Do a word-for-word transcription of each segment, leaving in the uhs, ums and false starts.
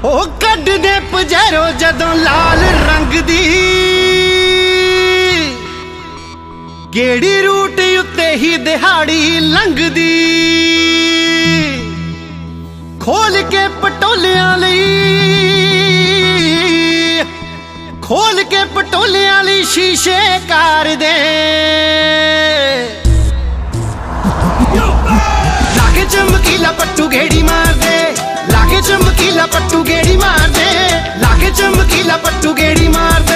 ਉਹ ਕੱਢਦੇ ਪਜੈਰੋ ਜਦੋਂ ਲਾਲ ਰੰਗ ਦੀ ਕਿਹੜੀ ਰੂਟ ਉੱਤੇ ਹੀ ਦਿਹਾੜੀ ਲੰਘਦੀ ਖੋਲ ਕੇ ਪਟੋਲਿਆਂ ਲਈ ਖੋਲ ਕੇ ਪਟੋਲਿਆਂ ਲਈ ਸ਼ੀਸ਼ੇ ਕਾਰ ਦੇ ਲਾਗੇ ਚਮਕੀਲਾ ਪੱਟੂ ਗੇੜੀ ਮਾਰਦੇ ਲਾਗੇ ਚਮਕੀਲਾ ਪੱਟੂ ਗੇੜੀ ਮਾਰਦੇ ਲਾਗੇ ਚਮਕੀਲਾ ਪੱਟੂ ਗੇੜੀ ਮਾਰਦੇ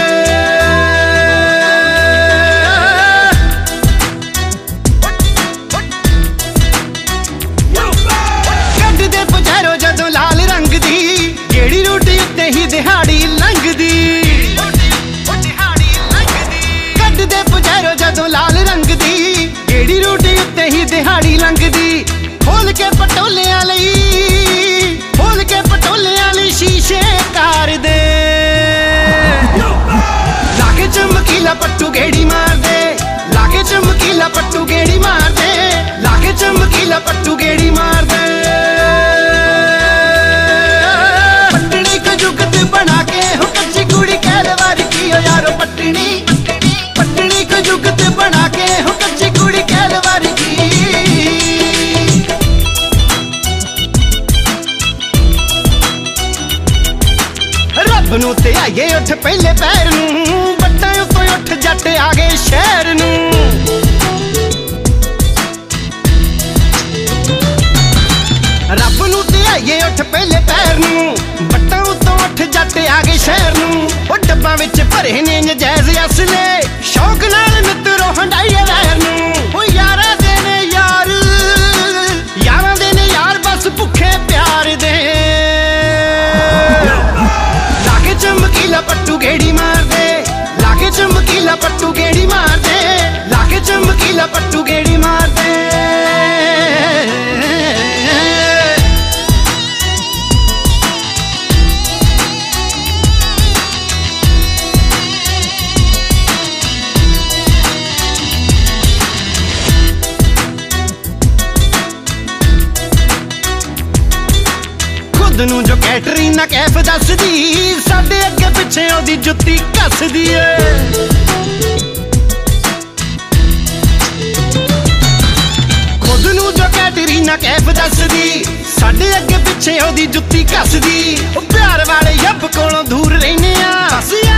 ਕੱਢਦੇ ਪਜੈਰੋ ਜਦੋਂ ਲਾਲ ਰੰਗ ਦੀ ਗੇੜੀ ਰੂਟ ਉੱਤੇ ਹੀ ਦਿਹਾੜੀ ਲੰਘਦੀ ਕੱਢਦੇ ਪਜੈਰੋ ਜਦੋਂ ਲਾਲ ਰੰਗ ਦੀ ਗੇੜੀ ਰੂਟ ਉੱਤੇ ਹੀ ਦਿਹਾੜੀ ਲੰਘਦੀ ਖੋਲ ਕੇ ਪਟੋਲਿਆਂ ਲਈ ਖੋਲ ਕੇ ਪਟੋਲਿਆਂ ਲਈ ਸ਼ੀਸ਼ੇ ਕਾਰ ਦੇ ਲਾਗੇ ਚਮਕੀਲਾ ਪੱਟੂ ਗੇੜੀ ਮਾਰਦੇ ਲਾਗੇ ਚਮਕੀਲਾ ਪੱਟੂ ਗੇੜੀ ਮਾਰਦੇ ਲਾਗੇ ਚਮਕੀਲਾ ਪੱਟੂ ਗੇੜੀ ਮਾਰਦੇ ਪੱਟਣੀ ਕੋ ਜੁਗਤ ਬਣਾ ਕੇ ਹੋ ਕੱਚੀ ਕੁੜੀ ਕਹਿਲਵਾਰ ਕੀ ਹੋ ਯਾਰੋ ਪੱਟਣੀ ਪੱਟਣੀ ਕੋ ਜੁਗਤ ਬਣਾ ਕੇ ਹੋ ਕੱਚੀ ਕੁੜੀ ਕਹਿਲਵਾਰ ਕੀ ਰੱਬ ਨੂੰ ਤੇ ਆਈਏ ਉੱਠ ਪਹਿਲੇ ਪੈਰ ਨੂੰ ਬੱਟਾਂ ਉੱਤੋਂ ਉੱਠ ਜੱਟ ਆ ਗਏ ਸ਼ਹਿਰ ਨੂੰ ਰੱਬ ਨੂੰ ਤੇ ਆਈਏ ਉੱਠ ਪਹਿਲੇ ਪੈਰ ਨੂੰ ਬੱਟਾਂ ਉੱਤੋਂ ਉੱਠ ਜੱਟ ਆ ਗਏ ਸ਼ਹਿਰ ਨੂੰ ਉਹ ਡੱਬਾਂ ਵਿੱਚ ਭਰੇ ਨੇ ਨਜਾਇਜ਼ ਅਸਲੇ ਸ਼ੌਕ ਨਾਲ ਮਿੱਤਰੋ ਹੰਡਾਈਏ ਵੈਰ ਨੂੰ ਉਹ ਯਾਰਾਂ ਦੇ ਨੇ ਯਾਰ ਯਾਰਾਂ ਦੇ ਨੇ ਯਾਰ ਬਸ ਭੁੱਖੇ ਪਿਆਰ ਦੇ ਚਮਕੀਲਾ ਪੱਟੂ ਗੇੜੀ ਮਾਰਦੇ ਲਾਗੇ ਚਮਕੀਲਾ ਪੱਟੂ ਗੇੜੀ ਮਾਰਦੇ ਲਾਗੇ ਚਮਕੀਲਾ ਪੱਟੂ ਗੇੜੀ ਮਾਰਦੇ ਨੂੰ ਜੋ ਕੈਟਰੀਨਾ ਕੈਫ ਦੱਸਦੀ ਸਾਡੇ ਅੱਗੇ ਪਿੱਛੇ ਉਹਦੀ ਜੁੱਤੀ ਕੱਸਦੀ ਏ ਖੁਦ ਨੂੰ ਜੋ ਕੈਟਰੀਨਾ ਕੈਫ ਦੱਸਦੀ ਸਾਡੇ ਅੱਗੇ ਪਿੱਛੇ ਉਹਦੀ ਜੁੱਤੀ ਕੱਸਦੀ ਉਹ ਪਿਆਰ ਵਾਲੇ ਯੱਬ ਕੋਲੋਂ ਦੂਰ ਰਹਿੰਦੇ ਆ